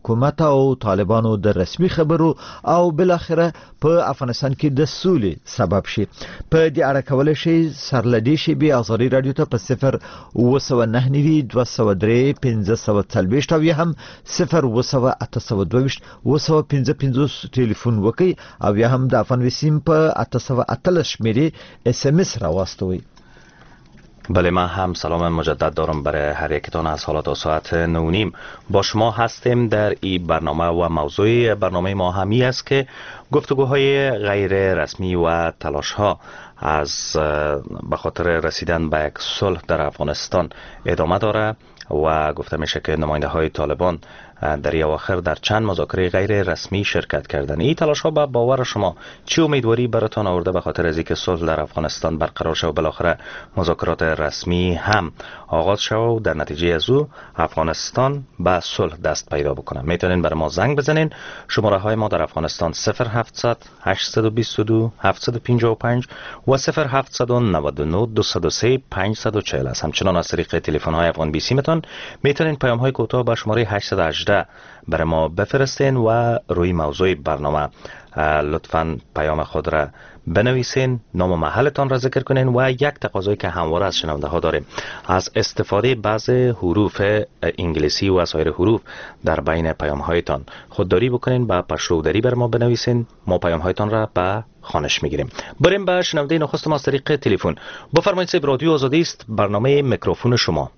حکومت او طالبانو د رسمي خبرو او بل اخره په افغانستان کې د سولې سبب شي. په دې اړه کولای شي سرلدي شي به ازادي رادیو ته په 019 203 1540 او یا هم 01822 255 ټلیفون وکي او یا هم د افغان وسیم په 813 شمیره اس ام اس راوستوي. بله، من هم سلام مجدد دارم برای هر یکتان از حالات و ساعت 9:30 با شما هستیم در این برنامه و موضوع برنامه ما همی است که گفتگوهای غیر رسمی و تلاش ها از به خاطر رسیدن به یک صلح در افغانستان ادامه داره و گفته میشه که نماینده های طالبان در این اواخر در چند مذاکره غیر رسمی شرکت کردن. این تلاش ها به باور شما چه امیدواری براتون آورده به خاطر از اینکه صلح در افغانستان برقرار شود و بالاخره مذاکرات رسمی هم آغاز شود و در نتیجه از او افغانستان به صلح دست پیدا بکنه؟ میتونین برای ما زنگ بزنین. شماره های ما در افغانستان 0700 822 755 و 0799 203 540 است. همچنان از طریق تلفن های افغان بی سی میتونین پیام های کوتاه به شماره 818 برای ما بفرستین و روی موضوع برنامه لطفاً پیام خود را بنویسین، نام و محلتان را ذکر کنین و یک تقاضایی که همواره از شنونده ها داریم از استفاده بعض حروف انگلیسی و سایر حروف در بین پیام هایتان خودداری بکنین، با پشتودری بر ما بنویسین، ما پیام هایتان را به خوانش میگیریم. بریم به شنونده نخست ما از طریق تلفن. بفرمایید صاحب، رادیو آزادی است، برنامه میکروفون شما.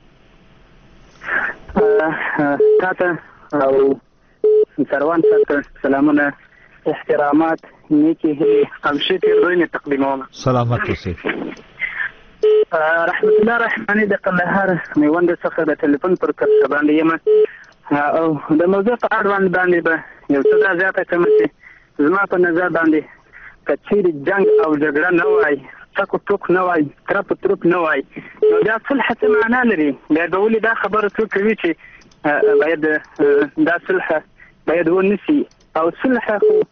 تاته او سروان تاته سلامونه، احترامات، نیکی هیلی او شکر روی تقدیمونه. سلامت اوسئ. رحمت الله رحمانی د قندهار میوند څخه د تلیفون پر کړه باندې یم او د موضوع په اړه باندې به یو څه دا زیاته کوم چې زما په نظر باندې کچېری جنگ او جګړه نه وای، ټکو ټوک نه وای، ترپ ترپ نه وای، نو دا صلح څه معنا لري؟ بیا به ولې دا خبره څوک کوي چې باید دا صلح باید ونسی او صلح خو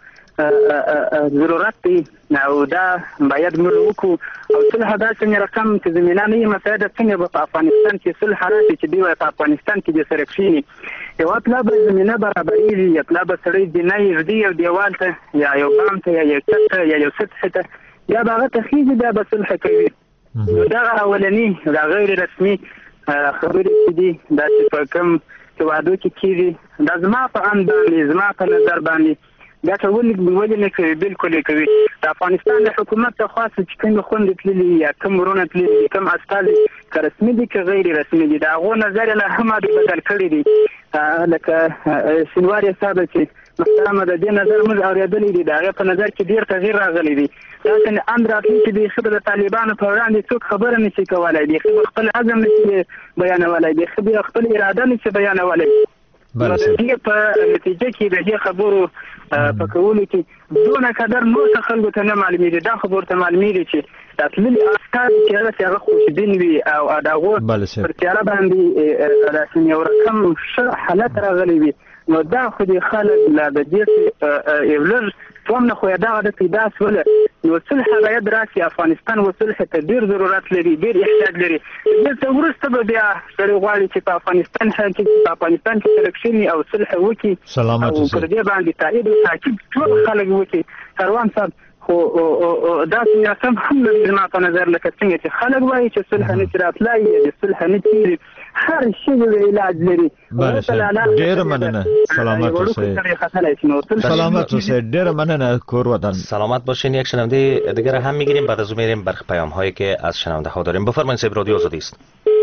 ضرورت دی او دا باید موږ وکړو او صلح دا څنګه رقم چې زمینه نه مساعده څنګه په افغانستان کې صلح راشي چې دی په افغانستان کې د سره کښینی یو اطلاب زمینه برابرېږي، یو اطلاب سړی دی نه یږدي یو دیوال ته یا یو بام ته یا یو چت ته یا یو سطح ته یا هغه تخیږي دا به صلح کوي. دا اولنی دا غیر رسمي خبرې چې دي دا چې په کوم وادو کې کېږي دا زما په اند باندې زما په نظر باندې دا څه ولې نه کوي، بالکل کوي. د افغانستان د حکومت ته خاص چې کوم خوند تللی یا کوم ورونه تللی کوم استازي که رسمي دي که غیر رسمي دي دا غو نظر له هم بدل کړی دي. لکه سنواري صاحب چې محترمه د دې نظر موږ اورېدلې دي، دا هغه په نظر کې ډیر تغییر راغلی دی. دا څنګه اند راځي چې د خبره طالبانو په وړاندې څوک خبره نشي کولای، دی خپل عزم نشي بیانولای، دی خپل اراده نشي بیانولای. دې په نتیجه کې د دې خبرو په کولو کې دونه قدر نور خلکو ته نه معلومیږي. دا خبره ته معلومیږي چې تاسلیل افکار چې هغه خوشبین وي او داغو پر تیاره باندې راسي یو رقم حالت راغلی وي، نو دا خو دې خلک لا د دې یو لږ توم نه خو دا د پیدا سول نو صلح باید راشي. افغانستان و صلح ته ډیر ضرورت لري، ډیر احتیاج لري. دلته ورسته به بیا سړی غواړي چې په افغانستان کې ترکشنی او صلح وکړي او پر دې باندې تایید او تاکید ټول خلک وکړي. کاروان صاحب خو دا څنګه سم هم نه په نظر لکه څنګه چې خلک وایي چې صلح نه تراتلای د صلح نه کیږي، هر شی د علاج لري. ډیر مننه. سلامت اوسئ. سلامت اوسئ. ډیر مننه. کور ودان سلامت باشین. یک شنونده دیگر هم میگیریم، بعد از اون میریم بر پیام هایی که از شنونده ها داریم. بفرمایید صاحب، رادیو آزادی است.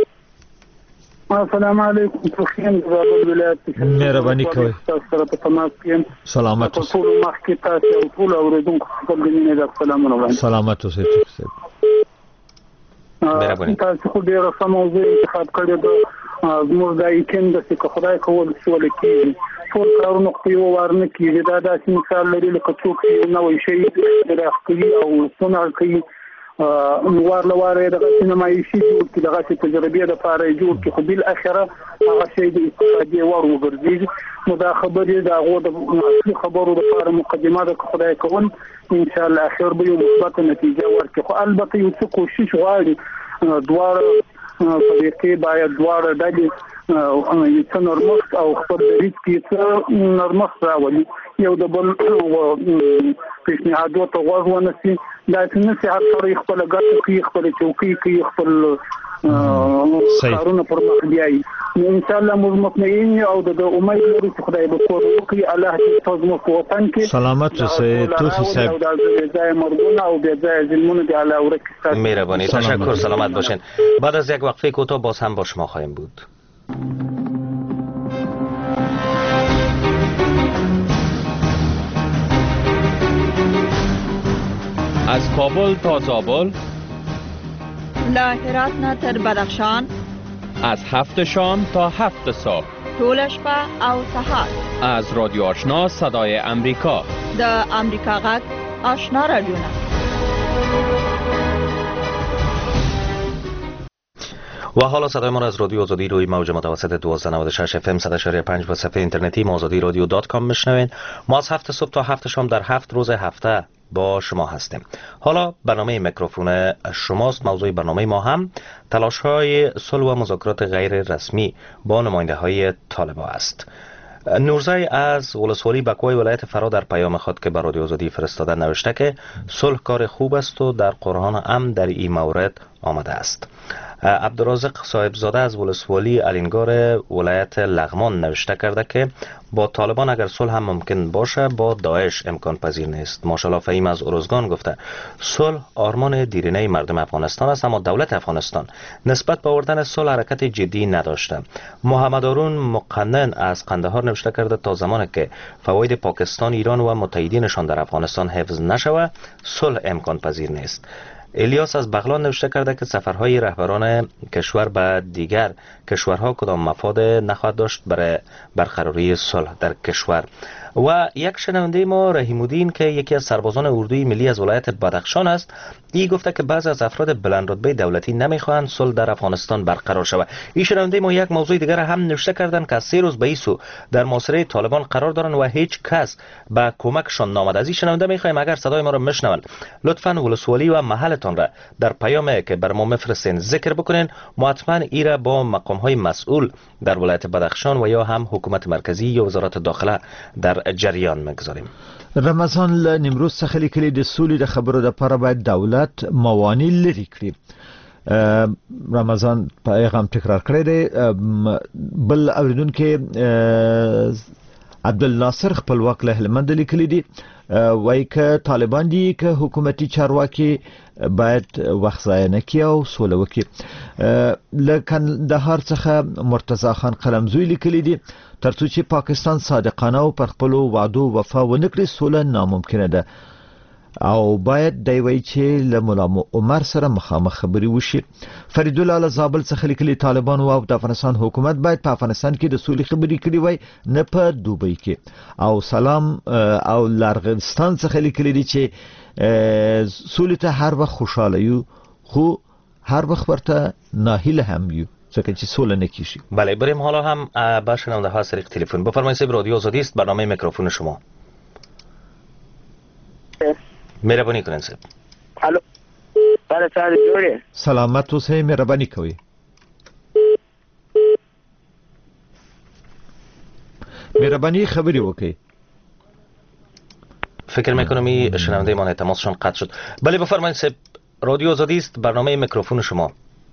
السلام علیکم. خوشین زابل ولایت مهربانی کوي. سلامت اوسئ. ټول مخکې تاسو او ټول اوریدونکو خپل دیني د سلامونه. سلامت اوسئ. تاسو خو ډیره سم موضوع انتخاب کړی ده. زموږ د ویکند چې خدای کول سول کېږي ټول کارونه خو یو وارنه کېږي. دا داسې مثال لري لکه څوک چې نوې شی راخلي او صنع کوي نوار لواره دغه سینمایي جوړ کړي، دغه تجربې د پاره جوړ کړي، خو بل اخره هغه شی د استفادې وړ وګرځي. نو دا خبرې دا غو د خبرو د پاره مقدمه ده خدای کول ان شاء الله اخر به یو مثبت نتیجه ورکړي. خو البته یو څه کوشش غواړي دواړه طریقې باید دواړه ډلې څه نرمښت او خپل دریځ کې څه نرمښت راولي، یو د بل پیشنهاداتو غوږ ونیسي. دا څنګه چې هر څوک خپل ګټه کوي، خپل چوکۍ کوي، خپل کارونه پر مخ بیایي. ان شاء الله موږ مطمئن او د امید لرو چې خدای به کور وکړي. الله دې تاسو مو په وطن کې سلامت اوسئ. توخی صاحب ځای مرګونه او بیا ځای ظلمونه دی الله ورکړي. مهربانی، تشکر، سلامت باشین. بعد از یک وقفه کوتاه باز هم با شما خواهیم بود. از کابل تا زابل، له هرات نه تر بدخشان، از 7 شام تا 7 صبح، ټول شپه او سهار. از رادیو آشنا صدای امریکا، د امریکا غږ آشنا رادیو نه. و حالا صدای ما را از رادیو آزادی روی موج متوسط 1296 FM 100.5 و صفحه اینترنتی maazadiradyo.com میشنوین. ما از 7 صبح تا 7 شام در 7 روز هفته با شما هستیم. حالا برنامه میکروفون شماست. موضوع برنامه ما هم تلاش های صلح و مذاکرات غیر رسمی با نماینده های طالبان است. نورزی از ولسوالی بکوی ولایت فرا در پیام خود که بر رادیو آزادی فرستاده نوشته که صلح کار خوب است و در قرآن هم در این مورد آمده است. عبدالرازق صاحبزاده از ولسوالی الینگار ولایت لغمان نوشته کرده که با طالبان اگر صلح هم ممکن باشه با داعش امکان پذیر نیست. ماشاءالله فهیم از ارزگان گفته صلح آرمان دیرینه مردم افغانستان است، اما دولت افغانستان نسبت به آوردن صلح حرکت جدی نداشته. محمد هارون مقنن از قندهار نوشته کرده تا زمانی که فواید پاکستان، ایران و متحدینشان در افغانستان حفظ نشود صلح امکان پذیر نیست. الیاس از بغلان نوشته کرده که سفرهای رهبران کشور به دیگر کشورها کدام مفاد نخواهد داشت برای برقراری صلح در کشور. و یک شنونده ما رحیم الدین که یکی از سربازان اردوی ملی از ولایت بدخشان است، این گفته که بعضی از افراد بلند رتبه دولتی نمیخواهند صلح در افغانستان برقرار شود. این شنونده ما یک موضوع دیگر هم نوشته کردند که از 3 روز به این سو در محاصره طالبان قرار دارند و هیچ کس به کمکشان نامد. از این شنونده میخوایم اگر صدای ما را میشنوند لطفاً ولسوالی و محلتان را در پیامی که بر ما میفرستین ذکر بکنین. ما حتما این را با مقام های مسئول در ولایت بدخشان و یا هم حکومت مرکزی یا وزارت داخله در جریان میگذاریم. رمضان له نیمروز څخه لیکلي د سولې د خبرو لپاره باید دولت موانع لري کړي. رمضان پیغام تکرار کړی دی. بل اوریدونکو عبدالناصر خپلواک له هلمند لیکلي دي، وایي که طالبان دي که حکومتي چارواکي باید وخت ضایع نه کړي او سوله وکړي. له کندهار څخه مرتضی خان قلمزوی لیکلي دي ترڅو چې پاکستان صادقانه او پر خپل وعدو وفا ونه کړي سوله ناممکنه ده او باید دی وایي چې له مولا عمر سره مخامخ خبرې وشي. فرید الله له زابل څخه لیکلي طالبان او د افغانستان حکومت باید په افغانستان کې د سولې خبرې کړي وای نه په دوبۍ کې. او سلام او لرغستان څخه لیکلي دي چې سولې ته هر وخت خوشاله یو خو هر وخت ورته ناهیله هم یو ځکه چې سوله نکیږي. بله بریم حالا هم با شنونده ها طریق تلفن. بفرمایید صاحب رادیو آزادی است، برنامه میکروفون شما. مهربانی کنین صاحب. الو بله سلام جوړه. سلامت اوسئ، مهرباني کوئ. مهربانی خبری وکړئ. فکر میکنم این شنونده ما تماسشون قطع شد. بله بفرمایید صاحب رادیو آزادی است، برنامه میکروفون شما.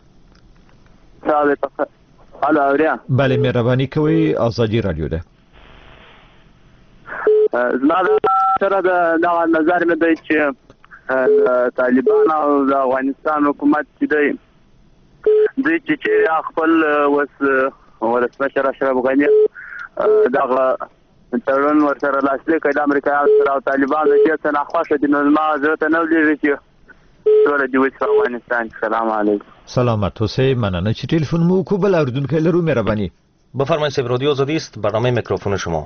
الو اوریا. بله مهربانی کوئ، آزادی رادیو ده. زما سره د نظر مې دی چې طالبان او د افغانستان حکومت چې دی چې خپل ولسمشر اشرف غني دغه تړون ورسره لاسلیک کړي د امریکا سره او طالبان د دې څخه خوښ دي. نو ما زه ته نو لري چې ټول دی وځي افغانستان. سلام علیکم. سلامت اوسئ، مننه چې ټلیفون مو کو. بل اوریدونکو لرو، مهرباني. بفرمایید صاحب رادیو آزادی است، برنامه میکروفون شما.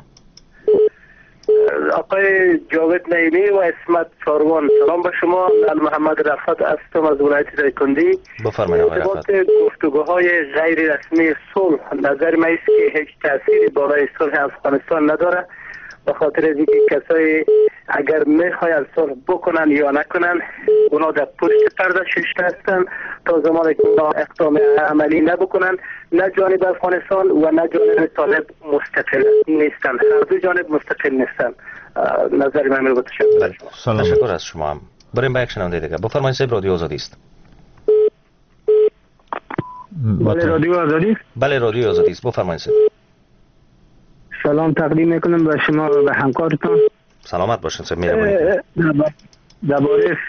آقای جاوید نعیمی و اسمت چاروان، سلام به شما. من محمد رفعت هستم از ولایت دایکنډي. بفرمایید آقای رفعت. گفتگوهای غیر رسمی صلح نظر من است که هیچ تأثیری برای صلح افغانستان نداره، به خاطر اینکه کسای اگر میخواین صلح بکنن یا نکنن اونا در پشت پرده ششته هستن تا زمانی که اونا اقدام عملی نبکنن نه جانب افغانستان و نه جانب طالب مستقل نیستن، هر دو جانب مستقل نیستن. نظر من رو تشکر از شما. هم بریم با یک شنونده دیگه. بفرمایید صاحب، رادیو آزادی است. بله رادیو آزادی. بله رادیو آزادی است، بفرمایید صاحب. سلام تقدیم میکنم به شما و به همکارتان. سلامت باشین صاحب، مهربانی. درباره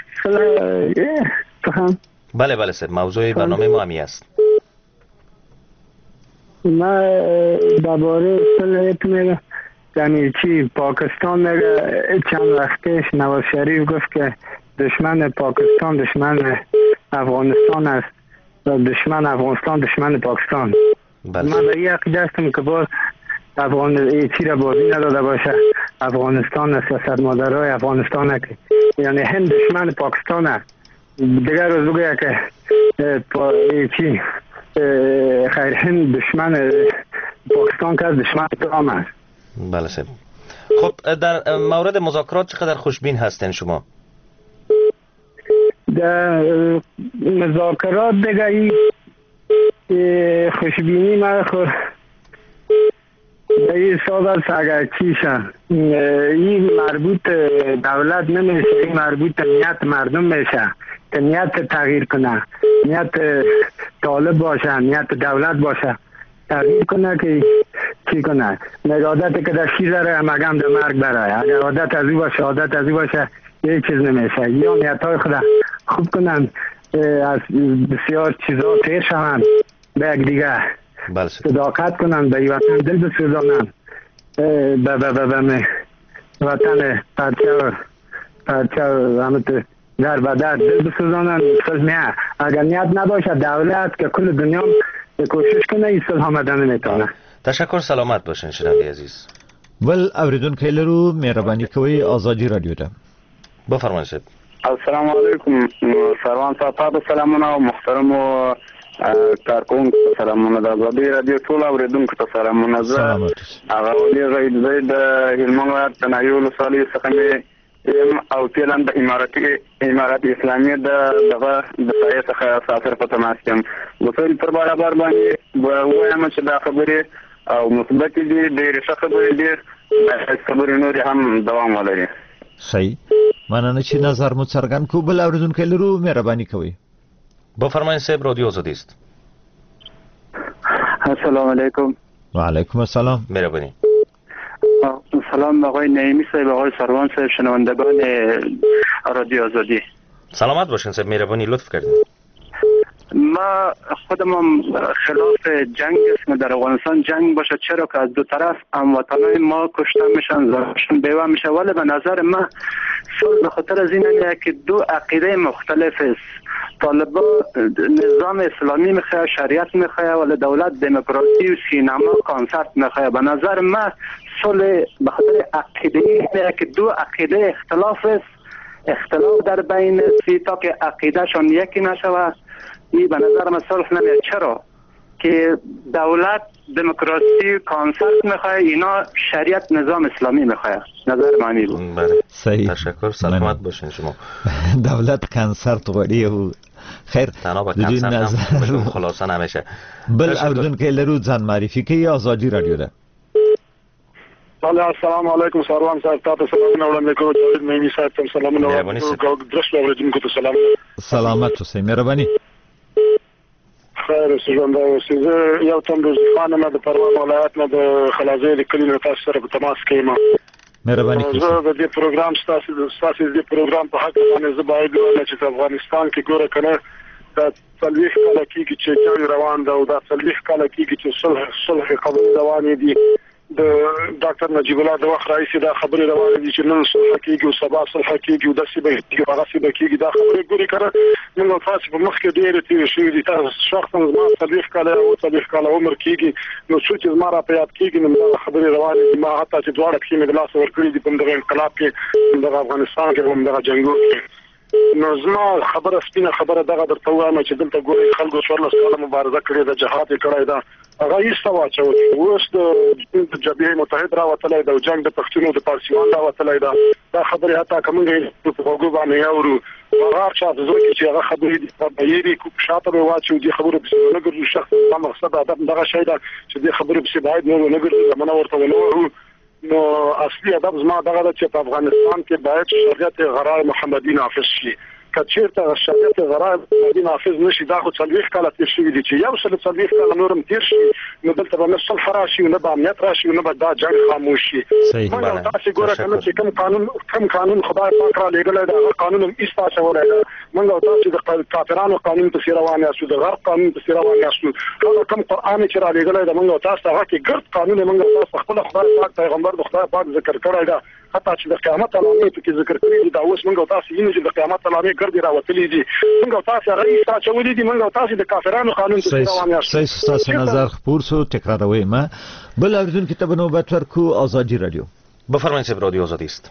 بله بله صاحب، موضوع برنامه ما همی است. ما درباره صلح یعنی چی پاکستان چند وقت پیش نواز شریف گفت که دشمن پاکستان دشمن افغانستان است و دشمن افغانستان دشمن پاکستان. بله. من به این عقیده هستم که باز چی را بازی نداده باشه افغانستان سیاست مدارای افغانستان است، یعنی هند دشمن پاکستان است. دیگر روز بگه که چی خیر هند دشمن پاکستان که دشمن اسلام است. بله صاحب. خب در مورد مذاکرات چقدر خوشبین هستین شما؟ در مذاکرات دیگه خوشبینی من خود این صحبت اگر چیشه این مربوط دولت نمیشه، این مربوط نیت مردم میشه که نیت تغییر کنه، نیت طالب باشه، نیت دولت باشه تغییر کنه که چی کنه. عادت که در شیر داره مگم در مرگ برای اگر عادت از او باشه عادت از او باشه یک چیز نمیشه. یا نیت های خود خوب کنن از بسیار چیزا تیر شوند به یک دیگه صداقت کنن به وطن دل بسوزانن به وطن پرچه همت در بدر دل بسوزانن. صلح اگر نیت نباشه دولت که کل دنیا کوشش کنه این صلح آمدن نمیتونه. تشکر، سلامت باشین شنونده عزیز. ول اوریدونکو لرو مهرباني کوي آزادی رادیو ده. بفرمایید. السلام علیکم سروان صاحب، سلامونه او محترم او کارکون سلامونه د آزادی رادیو ټول اوریدونکو ته سلامونه. زه هغه ولي غید زید هلمند تنایول صالح څخه او فعلا د امارات اسلامي دغه د سایه څخه ساتر په تماس کې وصول پر برابر باندې وایم چې دا خبره او مثبت دي ډېر ښه خبره دي خبره نور هم دوام ولري. صحیح مننه چې نظر مو څرګند کو. بل اوریدونکو لرو مهرباني کوي. بفرمایید صاحب، رادیو آزادی است. السلام علیکم. و علیکم السلام. مهربانی. سلام آقای نعیمی صاحب، آقای سروان صاحب، شنوندگان رادیو آزادی. سلامت باشین صاحب، مهربانی لطف کردین. ما خودم خلاف جنگ است در افغانستان جنگ باشه، چرا که از دو طرف هموطنان ما کشته میشن، زارشون بیوه میشه. ولی به نظر من صلح به خاطر از اینه که دو عقیده مختلف است. طالبا نظام اسلامی میخواه، شریعت میخواه، ولی دولت دموکراسی و سینما کانسرت میخواه. به نظر من صلح به خاطر عقیده اینه که دو عقیده اختلاف است، اختلاف در بین است تا که عقیدهشان یکی نشود. این به نظر من صلح نمیاد. چرا که دولت دموکراسی کانسرت میخواه، اینا شریعت نظام اسلامی میخواه. نظر معنی بود. بله صحیح. تشکر، سلامت باشین شما. دولت کانسرت غواړي او خیر تنها با کانسرت هم خلاصه نمیشه. بل اوریدونکو لرو ځان معرفي کوي. آزادی رادیو ده. السلام علیکم سروان صاحب، تاسو سلامونه وړاندې کوم. جاوید نعیمی صاحب ته سلامونه وړاندې کوم. درست اوریدونکو ته سلام. سلامت اوسئ، مهرباني. خیر ژوندی اوسئ. زه یو تن روزخان نه د پروان ولایت نه د خلازی د کلي نه تاسو سره په تماس کې یم. مهرباني کوئ. زه د دې پروګرام ستاسو د پروګرام په حق باندې زه باید ووایم چې په افغانستان کې ګوره کنه دا 40 کاله کېږي چې جنګ روان ده او دا 40 کاله کېږي چې صلح خبرې روانې دي. د ډاکټر نجیب الله د وخت رئیس دا خبرې روانې دي چې نن صلح کېږي او سبا صلح کېږي او داسې به کېږي هغه څه به کېږي. دا خبرې ګوري کنه موږ تاسو په مخ کې ډېرې تېرې شوې دي. تاسو شخصا زما 40 کاله او 40 کاله عمر کېږي نو څو چې زما را په یاد کېږي نو دا خبرې روانې دي. ما حتی چې دواړه پښې مې د لاسه ورکړي دي په دغه انقلاب کې، دغه افغانستان کې هم دغه جنګونو کې. نو زما خبره سپینه خبره دغه درته وایم چې دلته ګوري خلکو 14 کاله مبارزه کړې ده، جهاد یې کړی ده هغه ایسته واچول. اوس د جبهه متحد راوتلی د جنگ د پښتونو د پارسیوان راوتلی دا خبره حتی کومه په وګو باندې اورو هغه چې ځکه چې هغه خبرې د بېری کو شاته به واچو دي خبره به نه ګرځي شخص د مقصد ادب دغه شی دا چې د خبره به باید نه ګرځي منه ورته ونو نو اصلي ادب زما دغه چې په افغانستان کې باید شریعت غرای محمدي نافذ شي. کچیرته شریعت غرای محمدي نافذ نشي دا خو څلويخ کاله تیر شوی دي چې یو سل څلويخ کاله نورم تیر شي نو دلته به نسل فراشي نه به امنیت راشي نه به دا جنگ خاموش شي. موږ تاسو ګوره کنه چې کوم قانون خدای پاک را لګلای دا قانون هم ایستاسه ولای موږ تاسو د کافرانو قانون په روان یاستو د غرب قانون په روان یاستو کوم قران چې را لګلای دا موږ تاسو هغه کې ګرد قانون موږ تاسو خپل خدای پاک پیغمبر د خدای پاک ذکر کړی دا حتی چې د قیامت علامه په کې ذکر کړی دا اوس موږ تاسو یې چې د قیامت علامه ګرځي راوتلې دي موږ تاسو رئیس راچولې دي موږ تاسو د کافرانو قانون په روان یاستو. تاسو نظر خبر سو تکراروي ما بل اردن کتاب نوبت ورکو آزادی رادیو. بفرمایید رادیو آزادی است.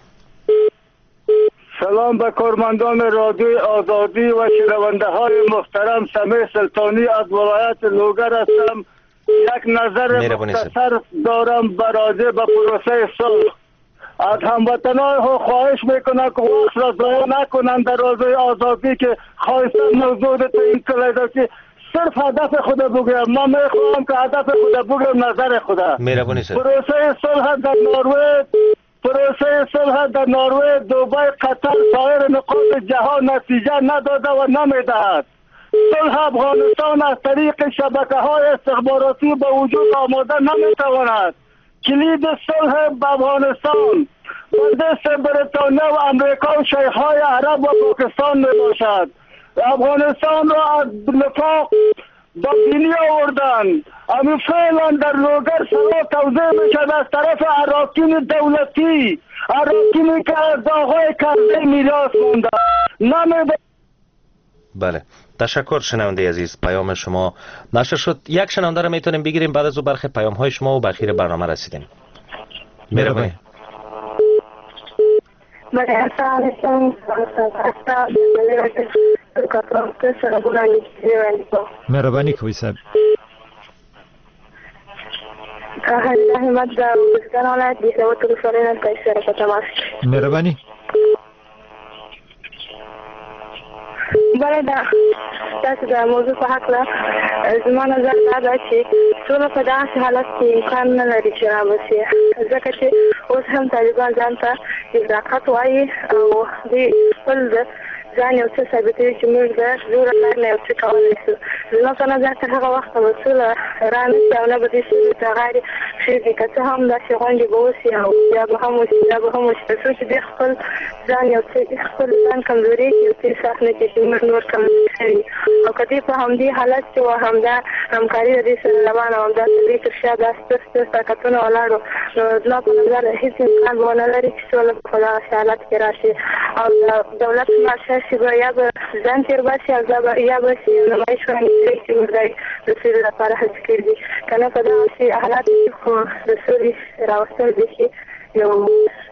سلام به کارمندان رادیو آزادی و شنونده های محترم. سمیع سلطانی از ولایت لوگر هستم. یک نظر مختصر دارم راجع به پروسه صلح. از هموطنان خواهش میکنم که وقت را ضایع نکنند در رادیو آزادی که خواستم موضوع تو این کلیده که صرف هدف خود بگم. ما میخواهم که هدف خود بگم نظر خدا. پروسه صلح در نروژ، دبی، قطر، سایر نقاط جهان نتیجه نداده و نمیدهد. صلح افغانستان از طریق شبکه‌های استخباراتی به وجود آمده نمیتواند. کلید صلح به افغانستان به دست بریتانیا و امریکا و شیخ‌های عرب و پاکستان میباشد. افغانستان را از نفاق با دینی آوردن. امی فعلا در لوگر سوا توضیح میشد از طرف اراکین دولتی، اراکینی که از داغای کرده میراث مونده. بله، تشکر شنونده عزیز. پیام شما نشر شد. یک شنونده رو میتونیم بگیریم بعد از او برخی پیام های شما و به اخیر برنامه رسیدیم. مهربانی. مهربانی کوي صاحب. مهربانی. بله تاسو د موضوع په حق له زما نظر دا ده چې ټول په داسې حالت کې امکان نه لري چې رابسي ځکه چې اوس هم طالبان ځان ته صداقت وایي او دوی خپل ځان یو څه ثابتوي چې موږ د زوره لار نه یو څه کولی شو. زما په نظر تر هغه وخته به سوله رانشي او نه به دې سولې ته غاړې کښېږدي. که څه هم داسې غونډې به وشي او بیا به هم وشي تر څو چې دوی خپل ځان یو څه خپل ځان کمزوري کړي یو څه احساس نه کړي چې موږ نور کمزوري شوي او که دوی په همدې حالت کې و همدا همکاري د دوی سره روانه او همداسې دوی تر شا دا ستر طاقتونه ولاړ نو زما په نظر هېڅ امکان به ونه لري چې سوله په دغسې حالت کې راشي او د دولت ماشه چې به یا به ځان تېر باسي او یا به چې نمایش وړاندې کړي چې موږ د سولې لپاره هڅې کړي دي. که نه په دغسې حالاتو کې خو د سولې راوستل بیخي یو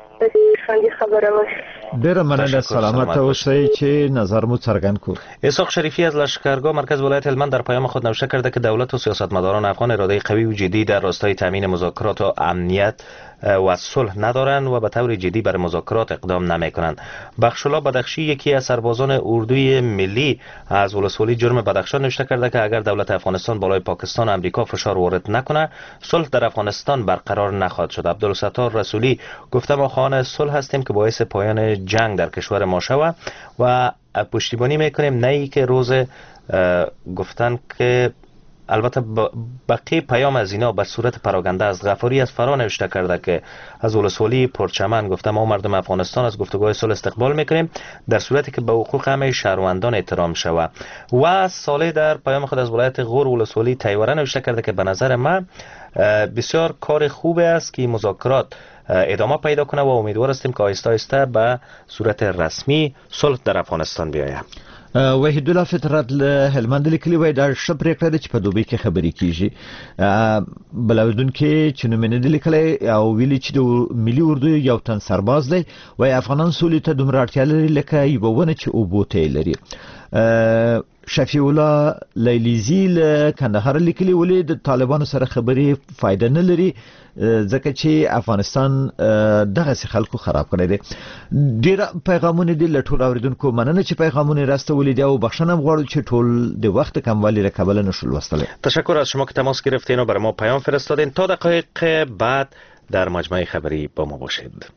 ډیره مننه. سلامت اوسئ چې نظر مو څرګند کو. اسحاق شریفی از لشکرگاه مرکز ولایت هلمند در پیام خود نوشته کرده که دولت و سیاستمداران افغان اراده قوی و جدی در راستای تامین مذاکرات و امنیت و صلح ندارند و به طور جدی بر مذاکرات اقدام نمی‌کنند. بخشالله بدخشی یکی از سربازان اردوی ملی از ولسوالی جرم بدخشان نوشته کرده که اگر دولت افغانستان بالای پاکستان و امریکا فشار وارد نکنه صلح در افغانستان برقرار نخواهد شد. عبدالستار رسولی گفته ما خواهان صلح هستیم که باعث پایان جنگ در کشور ما شود و پشتیبانی میکنیم، نه ای که روز گفتن که البته بقیه پیام از اینا به صورت پراگنده از غفاری از فرا نوشته کرده که از ولسوالی پرچمن گفته ما مردم افغانستان از گفتگوهای صلح استقبال میکنیم در صورتی که به حقوق همه شهروندان احترام شود. و صالح در پیام خود از ولایت غور ولسوالی تیوره نوشته کرده که به نظر من بسیار کار خوبی است که مذاکرات ادامه پیدا کنه و امیدوار هستیم که آهسته آهسته به صورت رسمی صلح در افغانستان بیاید. وحید الله فطرت له هلمند لیکلی وای دا ښه پرېکړه ده چې په دوبۍ کې خبرې کیږي. بلاودونکو چې نومینه د لیکلی او ویلي چې د ملي اردو یو تن سرباز دی وای افغانان سولې ته دومره اړتیا لري لکه یوه ونه چې اوبو ته یې لري. شفیع الله لیلیزی له کندهار لیکلي ولې د طالبانو سره خبري فائدہ نه لري ځکه چې افغانستان دغه خلکو خراب کړی دی. ډیر پیغامونه دي له ټول اوریدونکو مننه چې پیغامونه راستولې دي او بخښنه غواړو چې ټول د وخت کموالی را کابل نشول وستله. تشکر از شما که تماس گرفتین و برای ما پیام فرستادین. تا دقایق بعد در مجمع خبری با ما باشید.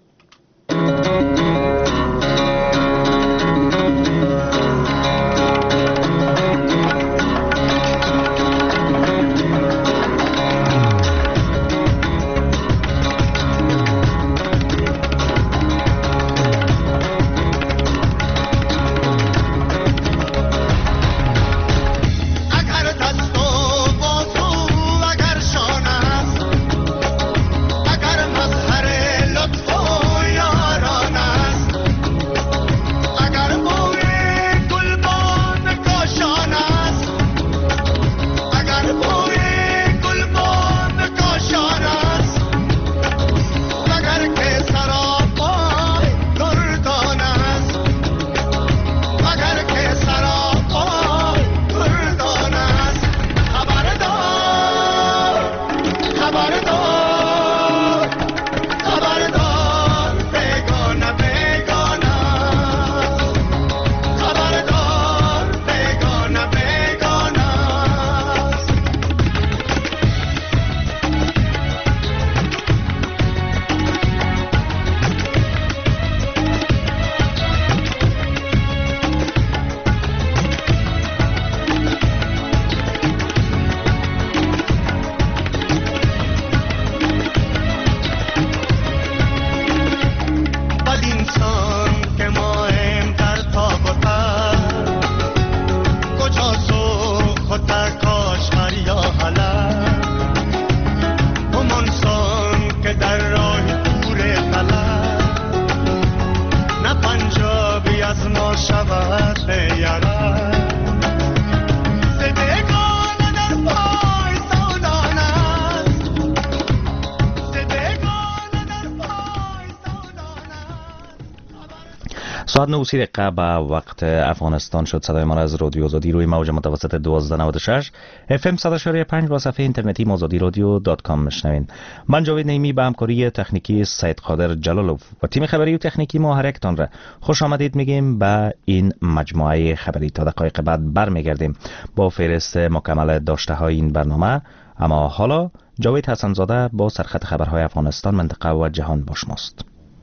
ساعت 9 دقیقه به وقت افغانستان شد. صدای ما را از رادیو آزادی روی موج متوسط 1296 FM 100.5 و صفحه اینترنتی azadirodio.com میشنوین. من جاوید نعیمی به همکاری تکنیکی سید قادر جلالوف و تیم خبری و تکنیکی ما هر یکتان را خوش آمدید میگیم به این مجموعه خبری. تا دقایق بعد برمیگردیم با فهرست مکمل داشته های این برنامه. اما حالا جاوید حسنزاده با سرخط خبرهای افغانستان، منطقه و جهان با شماست.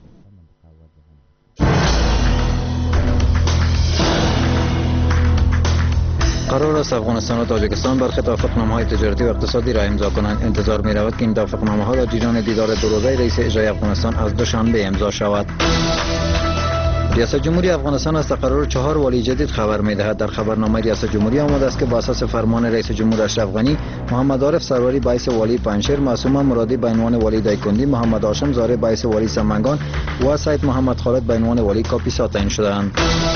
قرار است افغانستان و تاجیکستان برخی توافقنامه‌های تجارتی و اقتصادی را امضا کنند. انتظار می‌رود که این توافقنامه‌ها در جریان دیدار دو روزه رئیس اجرایی افغانستان از دوشنبه امضا شود. ریاست جمهوری افغانستان از تقرر 4 والی جدید خبر می‌دهد. در خبرنامه ریاست جمهوری آمده است که بر اساس فرمان رئیس جمهور اشرف غنی، محمد عارف سروری باعث والی پنشیر، معصومه مرادی به عنوان والی دایکندی، محمد هاشم زاره باعث والی سمنگان و سید محمد خالد به عنوان والی کاپیسا تعیین شدند.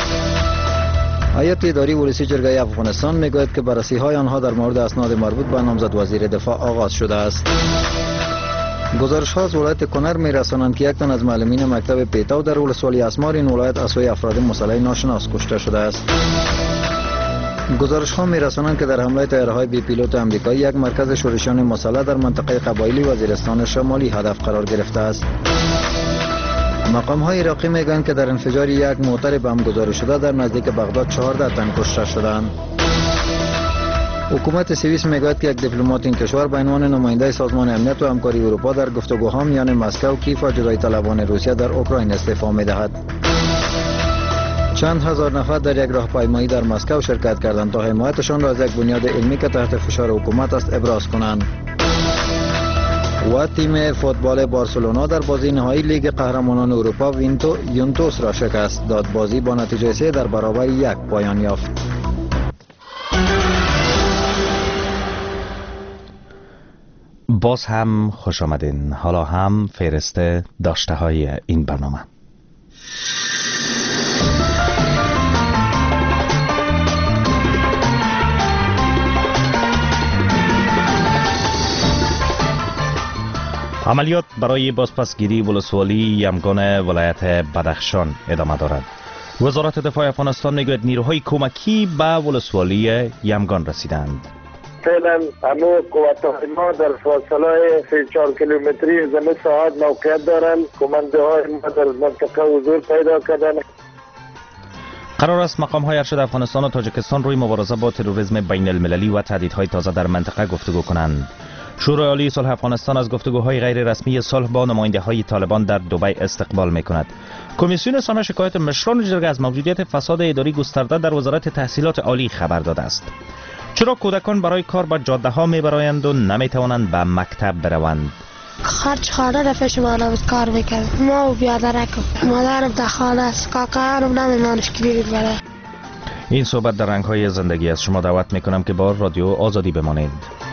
هیئت اداری ولسی جرگه افغانستان میگوید که بررسی‌های آنها در مورد اسناد مربوط به نامزد وزیر دفاع آغاز شده است. گزارش‌ها از ولایت کنر می‌رسانند که یک تن از معلمین مکتب پیتاو در ولسوالی اسمار این ولایت از سوی افراد مسلح ناشناس کشته شده است. گزارش‌ها می‌رسانند که در حمله طیاره‌های بی پیلوت آمریکایی یک مرکز شورشیان مسلح در منطقه قبایلی وزیرستان شمالی هدف قرار گرفته است. مقام‌های عراقی میگویند که در انفجار یک موتر بم گذاری شده در نزدیک بغداد 14 تن کشته شدند. حکومت سوئیس میگوید که یک دیپلمات این کشور به عنوان نماینده سازمان امنیت و همکاری اروپا در گفتگوها میان مسکو، کیف و جدایی طلبان روسیه در اوکراین استعفا می‌دهد. چند هزار نفر در یک راهپیمایی در مسکو شرکت کردند تا حمایتشان را از یک بنیاد علمی که تحت فشار حکومت است ابراز کنند. و تیم فوتبال بارسلونا در بازی نهایی لیگ قهرمانان اروپا یونتوس را شکست داد. بازی با نتیجه 3 در برابر 1 پایان یافت. باز هم خوش آمدین. حالا هم فهرست داشته های این برنامه. عملیات برای بازپسگیری ولسوالی یمگان ولایت بدخشان ادامه دارد. وزارت دفاع افغانستان میگوید نیروهای کمکی به ولسوالی یمگان رسیدند. فعلا همه قوت‌های ما در فاصله 3-4 کیلومتری زمین ساحت موقعیت دارند. کمانده های ما در منطقه حضور پیدا کردند. قرار است مقام‌های ارشد افغانستان و تاجیکستان روی مبارزه با تروریسم بین المللی و تهدیدهای تازه در منطقه گفتگو کنند. شورای عالی صلح افغانستان از گفتگوهای غیر رسمی صلح با نماینده‌های طالبان در دبی استقبال می‌کند. کمیسیون سامه شکایت مشران جرگه از موجودیت فساد اداری گسترده در وزارت تحصیلات عالی خبر داده است. چرا کودکان برای کار به جاده‌ها می‌برایند و نمی‌توانند به مکتب بروند؟ خرج خانه رفش ما کار می‌کرد. ما و بیادرکم مادرم در خانه است. کاکایم نمی‌مانش کلید بره. این صحبت در رنگ‌های زندگی از شما دعوت می‌کنم که با رادیو آزادی بمانید.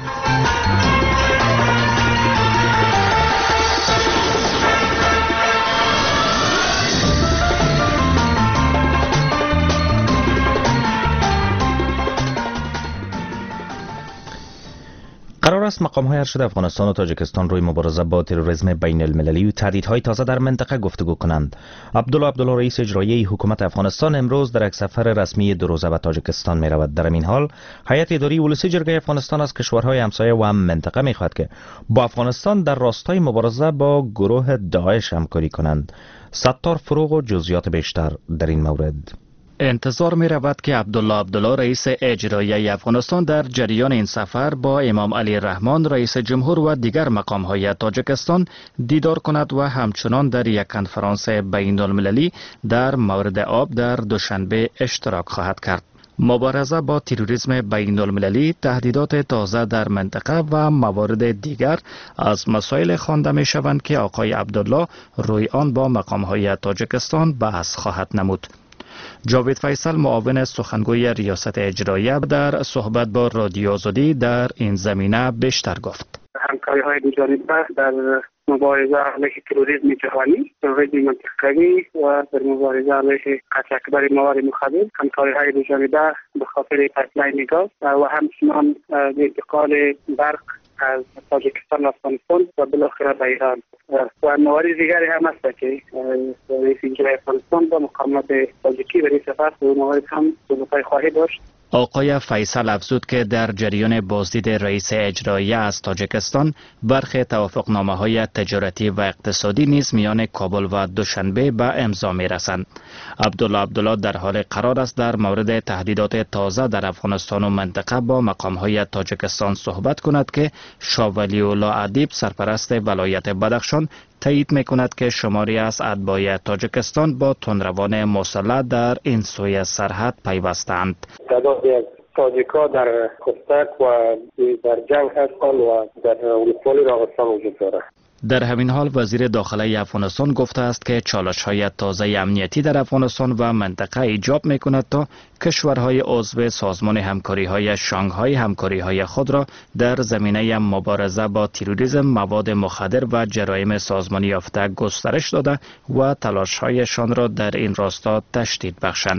قرار است مقام‌های ارشد افغانستان و تاجیکستان روی مبارزه با تروریسم بین المللی و تهدیدهای تازه در منطقه گفتگو کنند. عبدالله رئیس اجرایی حکومت افغانستان امروز در یک سفر رسمی 2 روزه به تاجیکستان می‌رود. در این حال هیئت اداری ولسی جرگه افغانستان از کشورهای همسایه و منطقه می‌خواهد که با افغانستان در راستای مبارزه با گروه داعش همکاری کنند. ستار فروغ و جزئیات بیشتر در این مورد. انتظار می رود که عبدالله رئیس اجرایی افغانستان در جریان این سفر با امام علی رحمان رئیس جمهور و دیگر مقام‌های تاجیکستان دیدار کند و همچنان در یک کنفرانس بین المللی در مورد آب در دوشنبه اشتراک خواهد کرد. مبارزه با تروریسم بین المللی، تهدیدات تازه در منطقه و موارد دیگر از مسائل خوانده می شوند که آقای عبدالله روی آن با مقام‌های تاجیکستان بحث خواهد نمود. جاوید فیصل معاون سخنگوی ریاست اجراییه در صحبت با رادیو آزادی در این زمینه بیشتر گفت. همکاری‌های دوجانبه در مبارزه علیه تروریسم جهانی، تروریسم منطقه‌ای و در مبارزه علیه قطع اکبر مواد مخدر، همکاری‌های دوجانبه به خاطر پایپلاین گاز و همچنان انتقال برق از تاجیکستان و افغانستان و بالاخره به ایران و موارد دیگری هم هست که رئیس اجرایی افغانستان با مقامات تاجیکی برای سفر و موارد هم صحبت‌های خواهی داشت. آقای فیصل افزود که در جریان بازدید رئیس اجرایی از تاجیکستان برخی توافقنامه‌های تجارتی و اقتصادی نیز میان کابل و دوشنبه به امضا می‌رسند. عبدالله در حال قرار است در مورد تهدیدات تازه در افغانستان و منطقه با مقام‌های تاجیکستان صحبت کند که شاه ولی الله ادیب سرپرست ولایت بدخشان تایید می‌کند که شماری از اتباع تاجیکستان با تندروان مسلح در این سوی سرحد پیوستند. تعدادی از تاجیک‌ها در خستک و در جنگ هستند و در ولسوالی راغستان وجود دارد. در همین حال وزیر داخله افغانستان گفته است که چالش‌های تازه امنیتی در افغانستان و منطقه ایجاب می‌کند تا کشورهای عضو سازمان همکاری‌های شانگهای همکاری‌های خود را در زمینه مبارزه با تروریسم، مواد مخدر و جرایم سازمانی یافته گسترش داده و تلاش‌هایشان را در این راستا تشدید بخشند.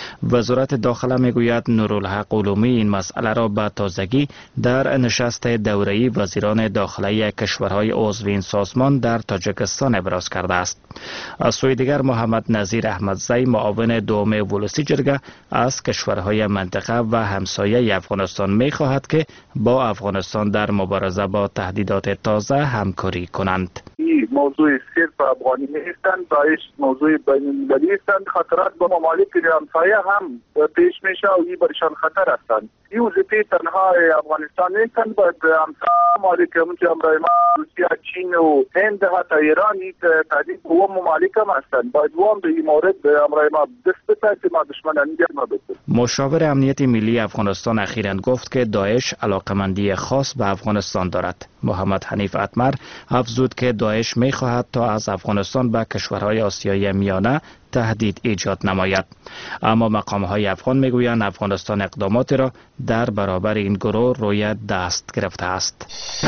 وزارت داخله میگوید نورالحق علومی این مسئله را به تازگی در نشست دوره‌ای وزیران داخله کشورهای عضو این سازمان در تاجیکستان ابراز کرده است. از سوی دیگر محمد نظیر احمدزی معاون دوم ولسی جرگه از کشورهای منطقه و همسایه افغانستان می‌خواهد که با افغانستان در مبارزه با تهدیدات تازه همکاری کنند. موضوع صرف افغانی نیستند، داعش موضوع بین المللی هستند. خطرات با ممالک همسایه هم پیش میشه و این برشان خطر هستند. این وظیفه تنها افغانستان نیستند، باید همسایه ممالک همچون همراه ما روسیه، چین و هند حتی ایران این تهدید و ممالک هم هستند. باید وام به این مورد همراه ما دست بده که ما دشمنان ما بده. مشاور امنیت ملی افغانستان اخیراً گفت که داعش علاقمندی خاص به افغانستان دارد. محمد حنیف اتمر افزود که داعش می‌خواهد تا از افغانستان به کشورهای آسیای میانه تهدید ایجاد نماید. اما مقام‌های افغان میگویند افغانستان اقداماتی را در برابر این گروه روی دست گرفته است.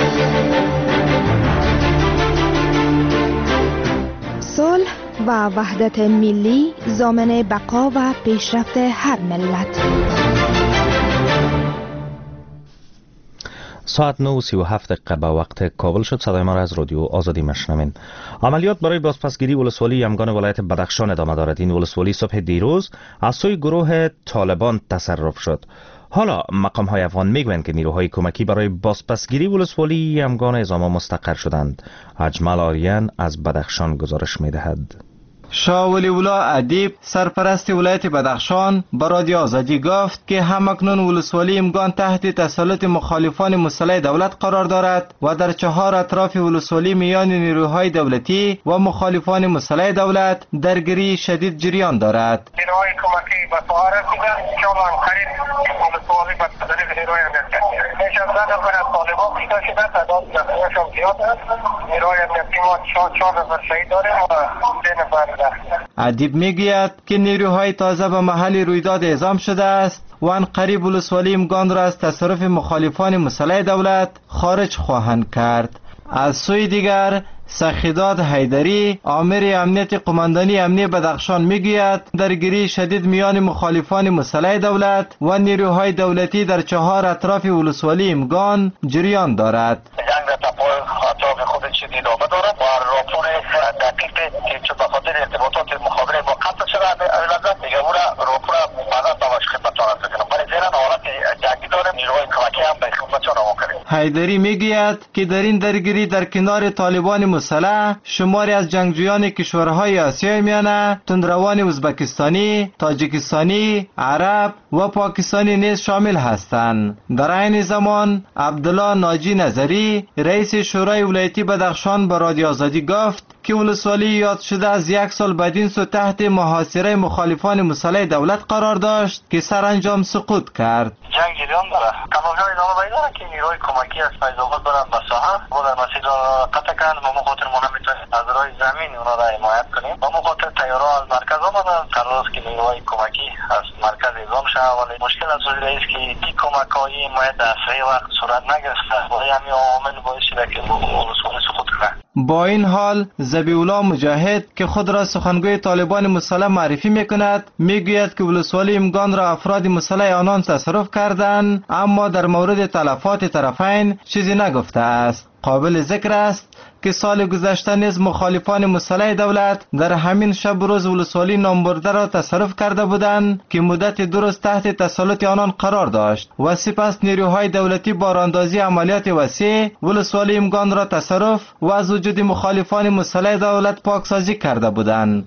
صلح و وحدت ملی ضامن بقا و پیشرفت هر ملت. ساعت 9:37 دقیقه به وقت کابل شد. صدای ما را از رادیو آزادی میشنوین. عملیات برای بازپسگیری ولسوالی یمگان ولایت بدخشان ادامه دارد. این ولسوالی صبح دیروز از سوی گروه طالبان تصرف شد. حالا مقام های افغان میگویند که نیروهای کمکی برای بازپسگیری ولسوالی یمگان اعزاما مستقر شدند. اجمل آریان از بدخشان گزارش میدهد. شاه ولی الله ادیب سرپرست ولایت بدخشان با رادیو آزادی گفت که همکنون ولسوالی یمگان تحت تسلط مخالفان مسلح دولت قرار دارد و در 4 اطراف ولسوالی میان نیروهای دولتی و مخالفان مسلح دولت درگیری شدید جریان دارد. نیروهای کمکی به سوار رسیدند ان شاء الله قریب ولسوالی به طریق نیروهای امنیتی میشه نفر از طالبان پیدا شده، تعداد زخمی‌هاشون زیاد است. نیروهای امنیتی ما 4 نفر شهید داریم و 3 نفر. ادیب میگوید که نیروهای تازه به محل رویداد اعزام شده است و آن قریب ولسوالی یمگان را از تصرف مخالفان مسلح دولت خارج خواهند کرد. از سوی دیگر سخیداد حیدری آمر امنیت قماندانی امنی بدخشان میگوید درگیری شدید میان مخالفان مسلح دولت و نیروهای دولتی در 4 اطراف ولسوالی یمگان جریان دارد. اطراف خود شدید آمد دارد و راپور دقیق که چه بخاطر ارتباطات مخابره با قطع شده علت دیگه او را راپور بعدا تواش خدمتان است کنم برای زیران حالت جنگی دارم نیروهای کمکی هم به خدمتان آمو کریم. حیدری میگوید که در این درگیری در کنار طالبان مسلح شماری از جنگجویان کشورهای آسیای میانه تندروان ازبکستانی، تاجیکستانی، عرب و پاکستانی نیز شامل هستند. در عین زمان عبدالله ناجی نظری رئیس شورای ولایتی بدخشان به رادیو آزادی گفت که ولسوالی یاد شده از 1 سال بعد این سو تحت محاصره مخالفان مسلح دولت قرار داشت که سرانجام سقوط کرد. جنگ جریان داره. کمال‌های ادامه پیدا داره که نیروهای کمکی از فیض آباد برن به ساحه و در مسیر را قطع کردن و مخاطر ما نمیتونیم از راه زمین اونا را حمایت کنیم. و مخاطر تیارها از مرکز آمدن قرار است که نیروهای کمکی از مرکز اعزام شود ولی مشکل از وجود است که این کمک‌های حمایت در صحیح وقت صورت نگرفته و همین عوامل باعث شده که ولسوالی سقوط کنه. با این حال ذبیح‌الله مجاهد که خود را سخنگوی طالبان مسلح معرفی میکند میگوید که ولسوالی یمگان را افراد مسلح آنان تصرف کردند اما در مورد تلفات طرفین چیزی نگفته است. قابل ذکر است که سال گذشته نیز مخالفان مسلح دولت در همین شب روز ولسوالی نامبرده را تصرف کرده بودند که مدت 2 روز تحت تسلط آنان قرار داشت و سپس نیروهای دولتی با راهاندازی عملیات وسیع ولسوالی یمگان را تصرف و از وجود مخالفان مسلح دولت پاکسازی کرده بودند.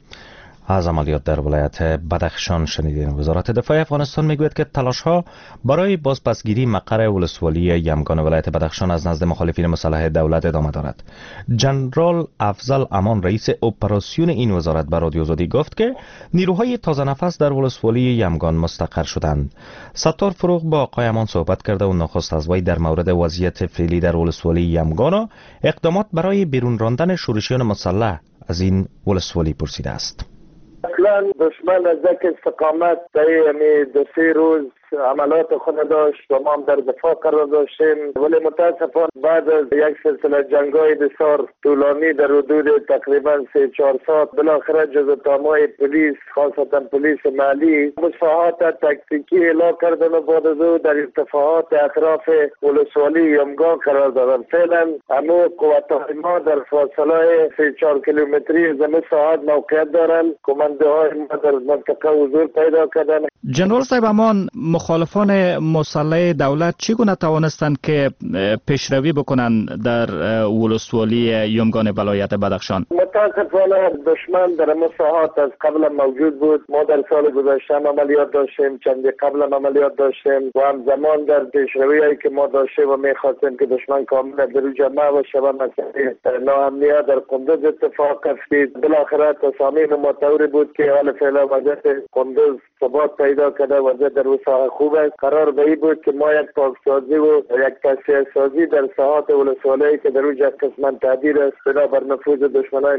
از عملیات در ولایت بدخشان شنیدین. وزارت دفاع افغانستان میگوید که تلاش‌ها برای بازپسگیری مقر ولسوالی یمگان ولایت بدخشان از نزد مخالفین مسلح دولت ادامه دارد. جنرال افضل امان رئیس اپراسیون این وزارت به رادیو آزادی گفت که نیروهای تازه نفس در ولسوالی یمگان مستقر شدند. ستار فروغ با آقای امان صحبت کرده و نخست از وی در مورد وضعیت فعلی در ولسوالی یمگان و اقدامات برای بیرون راندن شورشیان مسلح از این ولسوالی پرسیده است. اصلا دشمن از یک استقامت در این 2-3 روز عملات خود داشت و ما هم در دفاع قرار داشتیم ولی متاسفانه بعد از یک سلسله جنگ‌های بسیار طولانی در حدود تقریبا 3-4 ساعت بالاخره جزء تام‌های پلیس خاصتا پلیس محلی مساحات تکتیکی اعلام کردن و بعد از او در ارتفاعات اطراف ولسوالی یمگان قرار دادن. فعلا همه قوت‌های ما در فاصله 3-4 کیلومتری از این ساحات موقعیت دارند. کمانده‌های ما در منطقه حضور پیدا کردن. جنرال صاحب امان مخالفان مسلح دولت چگونه توانستند که پیشروی بکنند در ولسوالی یمگان ولایت بدخشان؟ متاسفانه دشمن در مساحات از قبل موجود بود. ما در سال گذشته عملیات داشتیم، چندی قبل عملیات داشتیم و همزمان در پیشرویی که ما داشتیم و می‌خواستیم که دشمن کامل در جمع و شبه مسئله ناامنیت در قندوز اتفاق افتید. بالاخره تصامیم ما طوری بود که حال فعلا وضعیت قندوز ثبات پیدا کرده و وضعیت در ساحه خوب است. قرار به این بود که ما یک پاکسازی و یک تصفیه سازی در ساحات ولسوالی که در اونجا قسماً تعدیل است بنابر نفوذ دشمنان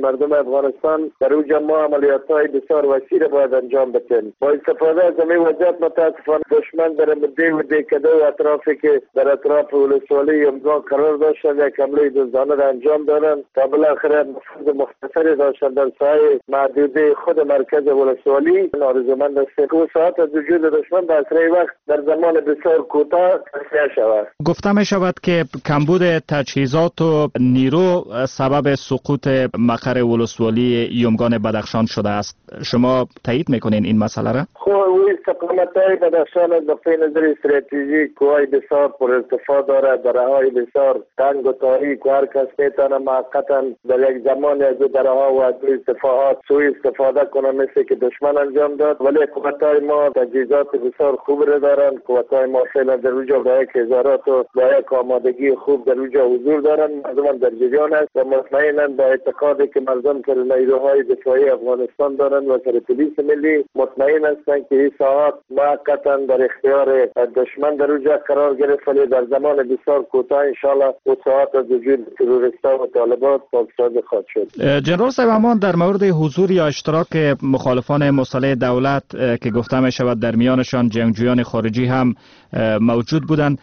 مردم افغانستان در اونجا ما عملیات‌های بسیار وسیع را باید انجام بدیم. با استفاده از این وضعیت متاسفانه دشمن در مده و دهکده و اطرافی که در اطراف ولسوالی یمگان قرار داشتند یک حمله دزدانه را انجام دادند تا بالاخره مفاد مختصری داشتند در ساحه محدوده خود مرکز ولسوالی. آرزومند است که ساعت از وجود دشمن در اسرع وقت در زمان بسیار کوتاه تصفیه شود. گفته می شود که کمبود تجهیزات و نیرو سبب سقوط مقر ولسوالی یمگان بدخشان شده است. شما تایید میکنین این مسئله را؟ خب استقامت‌های بدخشان از نقطه نظر استراتژیک کوههای بسیار پر ارتفاع دارد، دره‌های بسیار تنگ و تاریک و هر کس میتونه موقتا در یک زمان از درها و از ارتفاعات سوء استفاده کنه مثل که دشمن انجام داد. ولی قوت‌های ما تجهیزات بسیار خوب را دارند. قوت‌های ما فعلا در اونجا با یک هزارات و با یک آمادگی خوب در اونجا حضور دارند. مردم در جریان است و مطمئنا با اعتقادی که مردم سر نیروهای دفاعی افغانستان دارند و سر پلیس ملی مطمئن هستند که این ساعات موقتا در اختیار دشمن در اونجا قرار گرفت، ولی در زمان بسیار کوتاه ان شاء الله او ساعات از وجود تروریستان و طالبان پاکسازی خواهد شد. جنرال صاحب در مورد حضور یا اشتراک مخالفان مسلح دولت که گفته می شود در میانشان جنگجویان خارجی هم موجود بودند،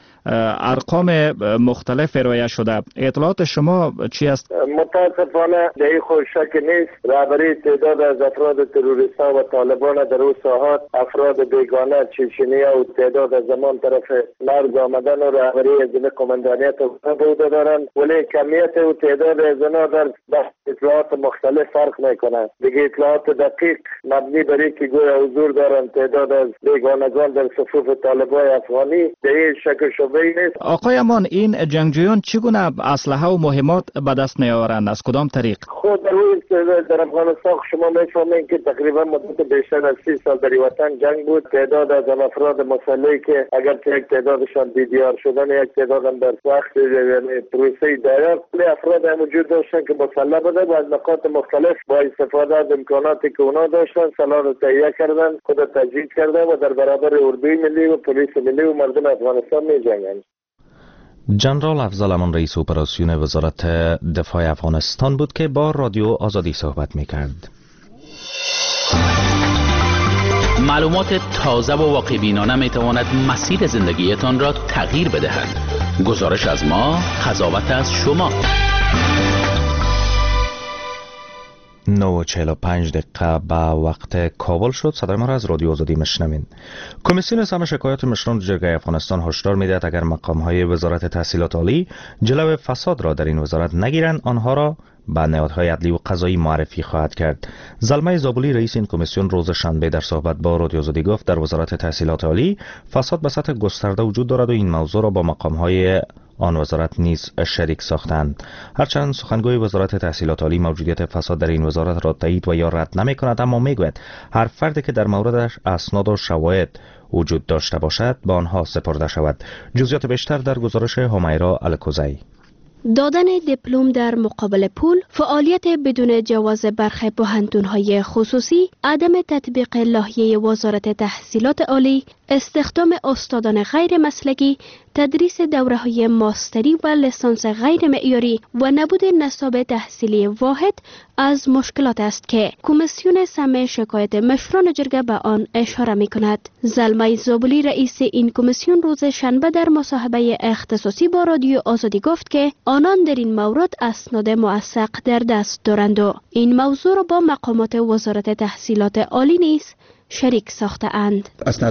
ارقام مختلف ارائه شده. اطلاعات شما چی است؟ متاسفانه در این خود شک نیست. رهبری تعداد از افراد تروریستان و طالبان در اون ساحات افراد بیگانه چچنیا و تعداد از زمان طرف مرز آمدن و رهبری از این کماندانیت بوده دارند، ولی کمیت و تعداد از اینا در اطلاعات مختلف فرق میکنه. دیگه اطلاعات دقیق مبنی بر اینکه گویا حضور دارند تعداد از بیگانگان در صفوف طالبان افغانی در این شک و شبهه نیست. آقای امان، این جنگجویان چگونه اسلحه و مهمات به دست میآورند؟ از کدام طریق؟ خود در افغانستان شما میفهمید که تقریبا مدت بیشتر از 30 سال در وطن جنگ بود. تعداد از افراد مسلحی که اگر یک تعدادشان دیدیار شدن، یک تعداد هم در وقت یعنی پروسه دایره افراد هم وجود داشتن که مسلح بوده و از نقاط مختلف با استفاده از امکاناتی که اونا داشتن سلاح رو تهیه کردن، خود تجهیز کردن و در برابر اردوی ملی و پلیس ملی و مردم افغانستان می‌جنگند. جنرال افضل امان رئیس اپراسیون وزارت دفاع افغانستان بود که با رادیو آزادی صحبت می‌کرد. معلومات تازه و واقع‌بینانه می‌تواند مسیر زندگیتان را تغییر بدهد. گزارش از ما، قضاوت از شما. 9:45 به وقت کابل شد. صدای ما را از رادیو آزادی میشنوین. کمیسیون سمع شکایات مشران جرگه افغانستان هشدار میدهد اگر مقام‌های وزارت تحصیلات عالی جلو فساد را در این وزارت نگیرند آنها را به نهادهای عدلی و قضایی معرفی خواهد کرد. زلمه زابلی رئیس این کمیسیون روز شنبه در صحبت با رادیو آزادی گفت در وزارت تحصیلات عالی فساد به سطح گسترده وجود دارد و این موضوع را با مقام‌های آن وزارت نیز شریک ساختند. هرچند سخنگوی وزارت تحصیلات عالی موجودیت فساد در این وزارت را تایید و یا رد نمی کند، اما می گوید هر فردی که در موردش اسناد و شواهد وجود داشته باشد به آنها سپرده شود. جزئیات بیشتر در گزارش همیرا الکوزی. دادن دیپلم در مقابل پول، فعالیت بدون جواز برخی پوهنتون‌های خصوصی، عدم تطبیق لایحه وزارت تحصیلات عالی، استخدام استادان غیر مسلکی، تدریس دوره‌های ماستری و لیسانس غیر معیاری و نبود نصاب تحصیلی واحد از مشکلات است که کمیسیون سمع شکایت مشران جرگه به آن اشاره می‌کند. زلمه زابلی رئیس این کمیسیون روز شنبه در مصاحبه اختصاصی با رادیو آزادی گفت که آنان در این مورد اسناد موثق در دست دارند و این موضوع را با مقامات وزارت تحصیلات عالی نیز شریک ساخته اند.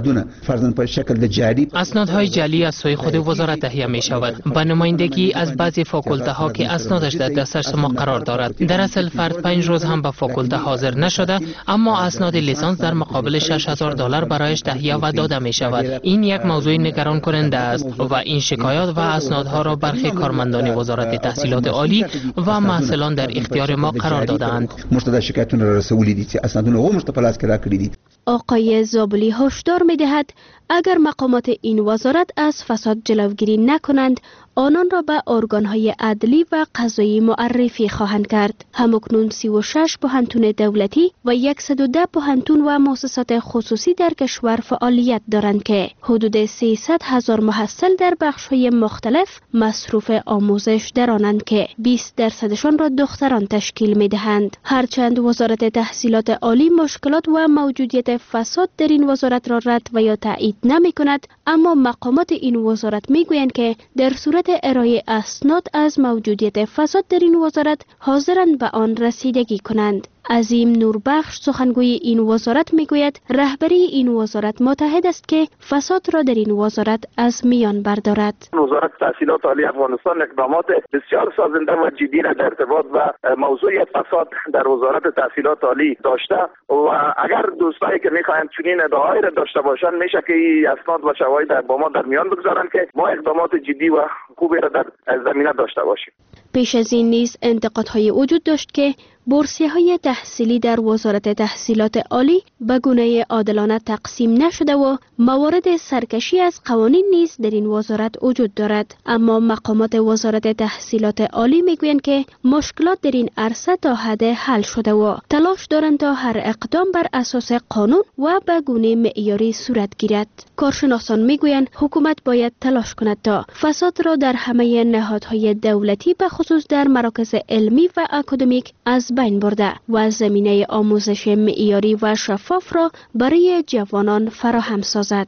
اسنادهای جعلی از سوی خود وزارت تهیه می شود به نمایندگی از بعضی فاکولته ها که اسنادش در دستش ما قرار دارد. در اصل فرد 5 روز هم به فاکولته حاضر نشده، اما اسناد لیسانس در مقابل $6,000 برایش تهیه و داده می شود. این یک موضوع نگران کننده است و این شکایات و اسنادها را برخی کارمندان وزارت تحصیلات عالی و محصلان در اختیار ما قرار دادند. آقای زابلی هشدار می دهد اگر مقامات این وزارت از فساد جلوگیری نکنند، آنان را به ارگان‌های عدلی و قضایی معرفی خواهند کرد. همکنون 36 پوهنتون دولتی و 110 پوهنتون و مؤسسات خصوصی در کشور فعالیت دارند که حدود 300,000 محصل در بخش‌های مختلف مصروف آموزش درانند که 20% را دختران تشکیل می‌دهند. هرچند وزارت تحصیلات عالی مشکلات و موجودیت فساد در این وزارت را رد و یا تایید نمی‌کند، اما مقامات این وزارت می‌گویند که در صورت ارائه اسناد از موجودیت فساد در این وزارت حاضرند به آن رسیدگی کنند. عظیم نوربخش سخنگوی این وزارت میگوید رهبری این وزارت متحد است که فساد را در این وزارت از میان بردارد. وزارت تحصیلات عالی افغانستان اقدامات بسیار سازنده و جدی را در ارتباط و موضوع فساد در وزارت تحصیلات عالی داشته و اگر دوستایی که میخواهند چنین ادعایی را داشته باشند میشه که این اسناد و شواهد با ما در میان بگذارند که ما اقدامات جدی و خوبی را در زمینه داشته باشیم. پیش از این نیز انتقادهای وجود داشت که بورسیه‌های تحصیلی در وزارت تحصیلات عالی به گونه عادلانه تقسیم نشده و موارد سرکشی از قوانین نیز در این وزارت وجود دارد. اما مقامات وزارت تحصیلات عالی میگویند که مشکلات در این عرصه تا حد حل شده و تلاش دارند تا هر اقدام بر اساس قانون و به گونه معیاری صورت گیرد. کارشناسان میگویند حکومت باید تلاش کند تا فساد را در همه نهادهای دولتی به خصوص در مراکز علمی و اکادمیک از بین برده و زمینه آموزش معیاری و شفاف را برای جوانان فراهم سازد.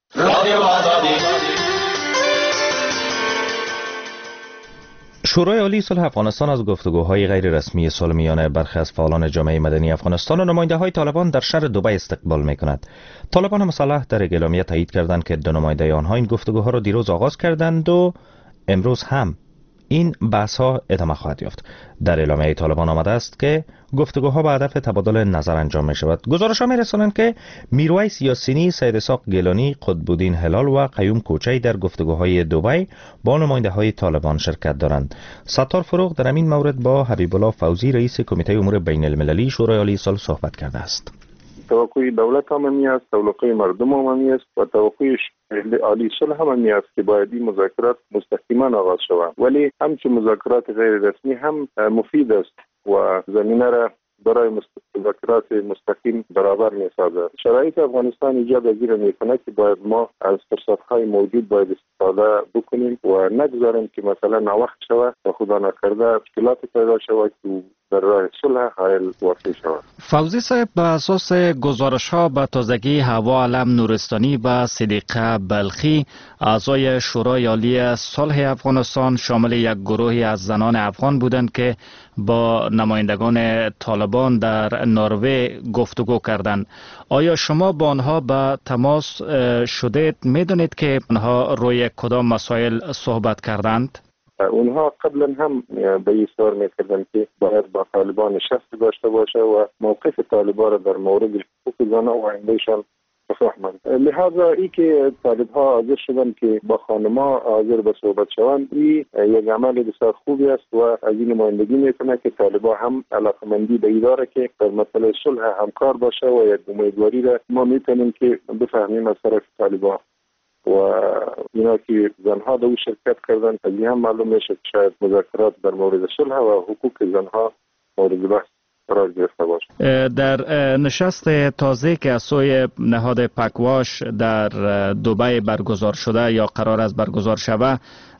شورای عالی صلح افغانستان از گفتگوهای غیر رسمی صلح میان برخی از فعالان جامعه مدنی افغانستان و نماینده‌های طالبان در شهر دبی استقبال می‌کند. طالبان مسلح در یک اعلامیه تایید کردند که دو نماینده آنها این گفتگوها را دیروز آغاز کردند و امروز هم این بحث‌ها ادامه خواهد یافت. در اعلامیه طالبان آمده است که گفتگوها به هدف تبادل نظر انجام می شود. گزارش‌ها می‌رسانند که میرویس یاسینی، سید اسحاق گیلانی، قطب‌الدین هلال و قیوم کوچی در گفتگوهای دبی با نماینده‌های طالبان شرکت دارند. ستار فروغ در این مورد با حبیب الله فوزی، رئیس کمیته امور بین المللی شورای عالی صلح صحبت کرده است. توقع دولت هم است، توقع مردم هم است و توقع عالی صلح هم است که باید این مذاکرات مستقیما آغاز شود، ولی همچون مذاکرات غیر رسمی هم مفید است و زمینه را برای مذاکرات مستقیم برابر می‌سازد. شرایط افغانستان ایجاب پذیر می‌کند که باید ما از فرصت‌های موجود باید استفاده بکنیم و نگذاریم که مثلا ناوقت شود و خدا نکرده مشکلات پیدا شود که در راه صلح حائل واقع شود. فوزی صاحب، به اساس گزارش‌ها به تازگی حوا علم نورستانی و صدیقه بلخی، اعضای شورای عالی صلح افغانستان شامل یک گروهی از زنان افغان بودند که با نمایندگان طالبان در نروژ گفتگو کردند. آیا شما با آنها به تماس شدید؟ می‌دانید که آنها روی کدام مسائل صحبت کردند؟ اونها قبلا هم به ایثار می‌کردند که باید با طالبان نشست داشته باشه و موقف طالبان را در مورد حقوق زنان و آیندهشان بفهمند. لحاظا ای که طالب‌ها حاضر شدند که با خانم‌ها حاضر به صحبت شوند، این یک عمل بسیار خوبی است و از این نمایندگی میکنه که طالب‌ها هم علاقمندی به این داره که در مسئله صلح همکار باشه و یک امیدواری را ما میتونیم که بفهمیم از طرف طالب‌ها و اینا که زنها در شرکت کردن. از این هم معلوم میشه که شاید مذاکرات در مورد صلح و حقوق زنها مورد بحث قرار گرفته باشه. در نشست تازه که از سوی نهاد پکواش در دبی برگزار شده یا قرار است برگزار شود،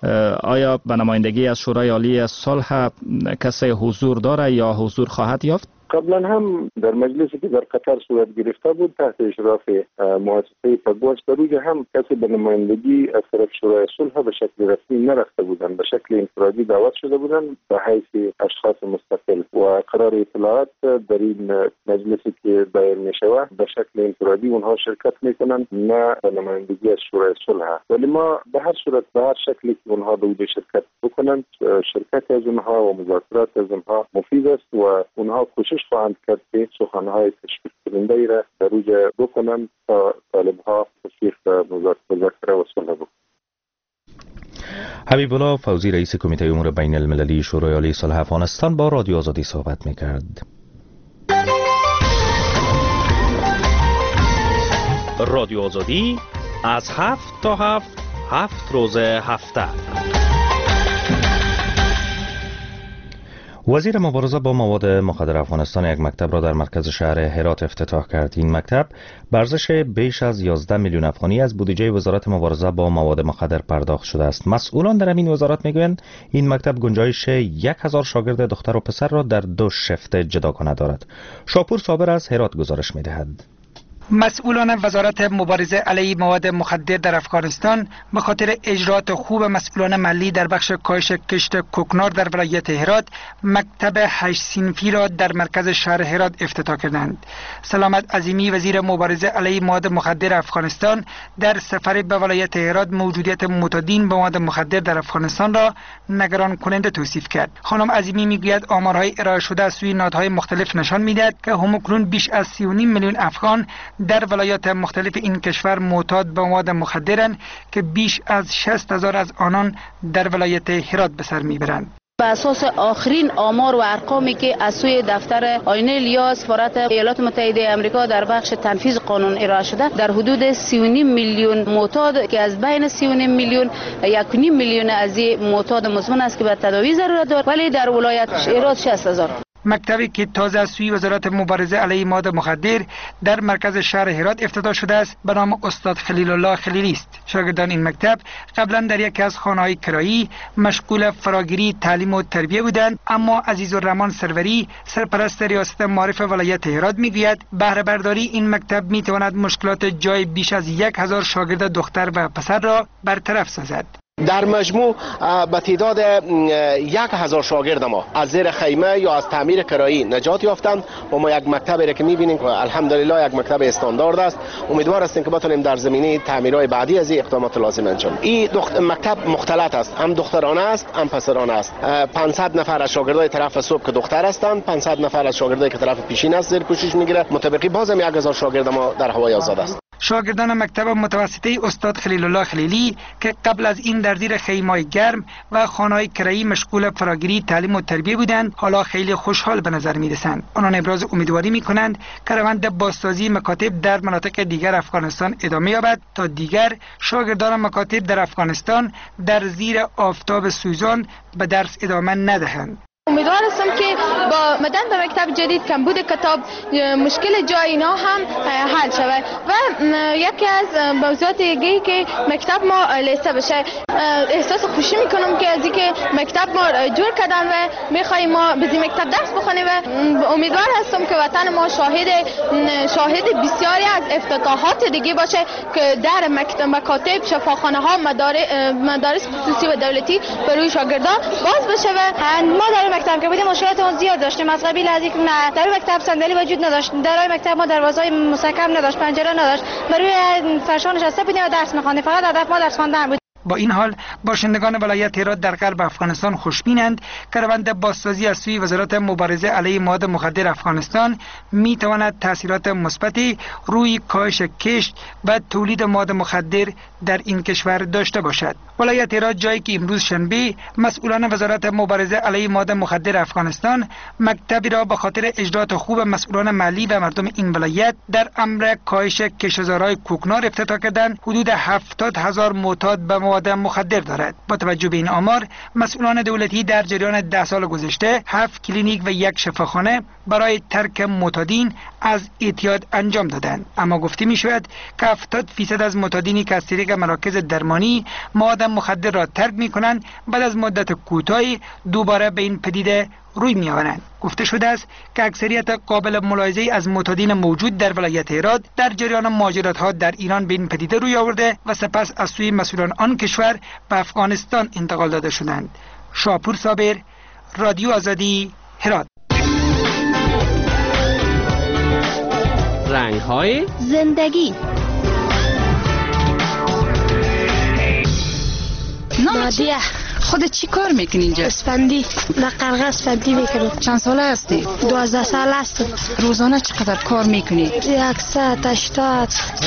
آیا به نمایندگی از شورای عالی صلح کسی حضور داره یا حضور خواهد یافت؟ قبلا هم در مجلسی که در قطر صورت گرفته بود تحت اشراف مؤسسه پکواش، در اوجه هم کسی به نمایندگی از طرف شورای صلح به شکل رسمی نرفته بودند، به شکل انفرادی دعوت شده بودند به حیث اشخاص مستقل و قرار اطلاعات در این مجلسی که دایر می شود به شکل انفرادی اونها شرکت میکنند، نه به نمایندگی از شورای صلح. ولی ما به هر صورت به هر شکلی که اونها به اوجه شرکت بکنند، شرکت از اونها و مذاکرات از اونها مفید است و اونها کوشش خواهند کرد که سخنهای تشویق کننده را در اوج بکنند تا طالب‌ها تشویق به مذاکره و صلح بکنند. حبیب الله فوزی، رئیس کمیته امور بین المللی شورای عالی صلح افغانستان با رادیو آزادی صحبت می‌کرد. رادیو آزادی از 7 تا 7 روز هفته. وزیر مبارزه با مواد مخدر افغانستان یک مکتب را در مرکز شهر هرات افتتاح کرد. این مکتب به ارزش بیش از 11 میلیون افغانی از بودجه وزارت مبارزه با مواد مخدر پرداخت شده است. مسئولان در این وزارت میگویند این مکتب گنجایش 1000 شاگرد دختر و پسر را در 2 شفت جداگانه دارد. شاپور صابر از هرات گزارش میدهد. مسئولان وزارت مبارزه علیه مواد مخدر در افغانستان به خاطر اجرات خوب مسئولان محلی در بخش کاهش کشت کوکنار در ولایت هرات مکتب 8 صنفی را در مرکز شهر هرات افتتاح کردند. سلامت عظیمی وزیر مبارزه علیه مواد مخدر افغانستان در سفر به ولایت هرات موجودیت معتادین به مواد مخدر در افغانستان را نگران کننده توصیف کرد. خانم عظیمی میگوید آمارهای ارائه شده از سوی نهادهای مختلف نشان میدهد که همکنون بیش از 3.5 میلیون افغان در ولایات مختلف این کشور معتاد به مواد مخدرند که بیش از 60,000 از آنان در ولایت هرات به سر میبرند. بر اساس آخرین آمار و ارقامی که از سوی دفتر آینه الیا سفارت ایالات متحده آمریکا در بخش تنفیذ قانون ارائه شده، در حدود 3.5 میلیون معتاد که از بین 3.5 میلیون 1.5 میلیون از معتاد مزمن است که به تداوی ضرورت دارد، ولی در ولایت هرات 60,000. مکتبی که تازه از سوی وزارت مبارزه علیه مواد مخدر در مرکز شهر هرات افتتاح شده است به نام استاد خلیل الله خلیلی است. شاگردان این مکتب قبلا در یکی از خانه‌های کرایی مشغول فراگیری تعلیم و تربیه بودند، اما عزیزالرحمن سروری سرپرست ریاست معارف ولایت هرات میگوید بهره برداری این مکتب میتواند مشکلات جای بیش از 1000 شاگرد دختر و پسر را برطرف سازد. در مجموع به تعداد 1000 شاگرد ما از زیر خیمه یا از تعمیر کرایی نجات یافتند و ما یک مکتبی را که می‌بینیم که الحمدلله یک مکتب استاندارد است. امیدوار هستیم که بتونیم در زمینه تعمیرهای بعدی از این اقدامات لازم انجام. این مکتب مختلط است، هم دخترانه است هم پسرانه است. 500 نفر از شاگردای طرف صبح که دختر هستند، 500 نفر از شاگردایی که طرف پیشین است زیر پوشش میگیره. مطابقی بازم 1000 شاگرد ما در هوای آزاد است. شاگردان مکتب متوسطه استاد خلیل الله خلیلی که قبل از این در زیر خیمه‌های گرم و خانه‌های کرایی مشغول فراگیری تعلیم و تربیه بودند، حالا خیلی خوشحال به نظر می‌رسند. آنان ابراز امیدواری می‌کنند که روند بازسازی مکاتب در مناطق دیگر افغانستان ادامه یابد تا دیگر شاگردان مکاتب در افغانستان در زیر آفتاب سوزان به درس ادامه ندهند. امیدوار هستم که با مدن به مکتب جدید کمبود کتاب مشکل جای اینا هم حل شود و یکی از موضوعات دیگه‌ای که مکتب ما لیسته بشه. احساس خوشی میکنم که از اینکه مکتب ما جور کردن و میخوایم ما به این مکتب درس بخونیم و امیدوار هستم که وطن ما شاهد بسیاری از افتتاحات دیگه باشه که در مکاتب، شفاخانه ها، مدارس خصوصی و دولتی برای شاگردان باز بشه. و ما در مکتب که بودیم مشکلات زیاد داشتیم از قبیل از اینکه در مکتب صندلی وجود نداشت، در مکتب ما دروازه‌های مستحکم نداشت، پنجره نداشت، برای فرشان نشسته بودیم و درس می‌خواندیم، فقط هدف ما درس خواندن بود. با این حال باشندگان ولایت هرات در غرب افغانستان خوشبینند که روند بازسازی از سوی وزارت مبارزه علیه مواد مخدر افغانستان میتواند تاثیرات مثبتی روی کاهش کشت و تولید مواد مخدر در این کشور داشته باشد. ولایت هرات جایی که امروز شنبه مسئولان وزارت مبارزه علیه مواد مخدر افغانستان مکتبی را به خاطر اجرات خوب مسئولان محلی و مردم این ولایت در امر کاهش کشتزارهای کوکنار افتتاح کردند، حدود 70,000 معتاد به مواد مخدر دارد. با توجه به این آمار مسئولان دولتی در جریان 10 سال گذشته 7 کلینیک و 1 شفاخانه برای ترک معتادین از اعتیاد انجام دادند، اما گفته می شود که 70% از معتادینی که از طریق مراکز درمانی مواد مخدر را ترک می کنند بعد از مدت کوتاهی دوباره به این پدیده روی می آورند. گفته شده است که اکثریت قابل ملاحظه از معتادین موجود در ولایت هرات در جریان مهاجرت ها در ایران به این پدیده روی آورده و سپس از سوی مسئولان آن کشور به افغانستان انتقال داده شدند. شاپور صابر، رادیو آزادی، هرات. رنگ‌های زندگی. نادیه خودت چی کار میکنی اینجا؟ اسفندی نقرقه اسفندی میکنم. چند ساله هستی؟ 12 سال هستم. روزانه چقدر کار میکنی؟ 100 80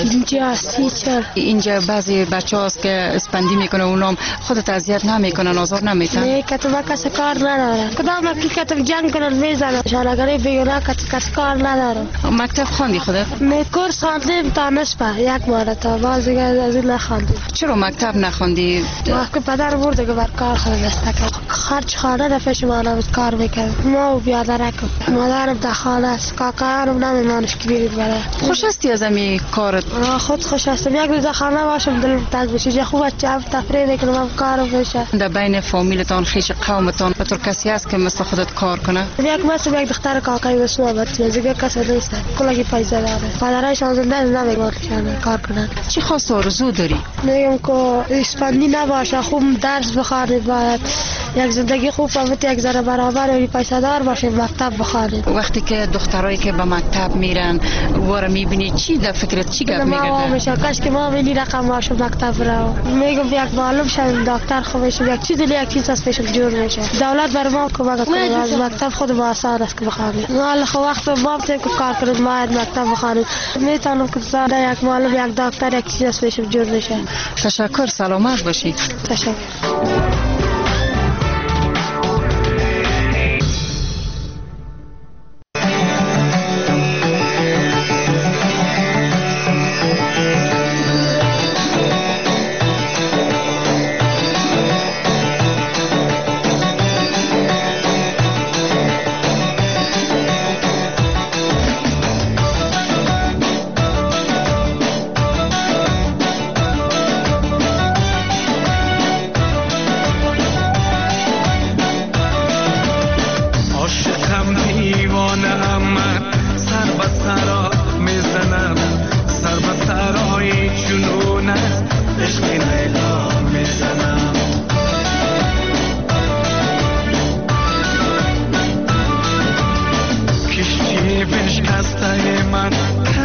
50 30 40. اینجا بعضی بچه هاست که اسفندی میکنه اونام خودت اذیت نمیکنن آزار نمیتن؟ نه کتب کس کار نداره. کدام کی کتب جنگ کنن میزنن. شالگری بیگناه کس کار نداره. مکتب خواندی خودت؟ کورس خواندیم تا نصفه یک ماه تا باز دیگه از این نخواندیم. چرا مکتب نخواندی؟ وقتی پدر برد که بر کار خود دست خرج خانه دفعش ما کار میکرد. ما و بیادرکم مادرم در خانه است. کاکایم نمیمانش که بیرید بره. خوش هستی از امی کارت؟ خود خوش هستم. یک روز خانه باشم دلم تنگ بشه. خوب چم تفریح کنم کارم بشه. در بین فامیلتان خیش قومتان بطور کسی هست که مثل خودت کار کنه؟ یک مثل یک دختر کاکای بس ما بچه دیگه کسی نیست. کلی پیسه داره. پدرش زنده نمیگن کار کنن. چی خاص آرزو داری؟ میگم که اسفندی نباشه خوب درس بخونید باید یک زندگی خوب فهمید یک ذره برابر و پیسه دار باشه مکتب بخونید. وقتی که دخترایی که به مکتب میرن واره میبینی چی در فکرت چی گپ میگردن؟ ما میشه کاش که ما بینی رقم باشه مکتب رو. میگم یک معلم شم دکتر خوب بشه یک چیز یک چیز از پیش جور میشه. دولت بر ما کمک کنه از مکتب خود ما آسان است که بخونید. ما خو وقت ما که کار کنیم ما مکتب بخونید. میتونم که زاده یک معلم یک دکتر یک چیز از پیش جور میشه. تشکر سلامت باشی. تشکر. بشکسته من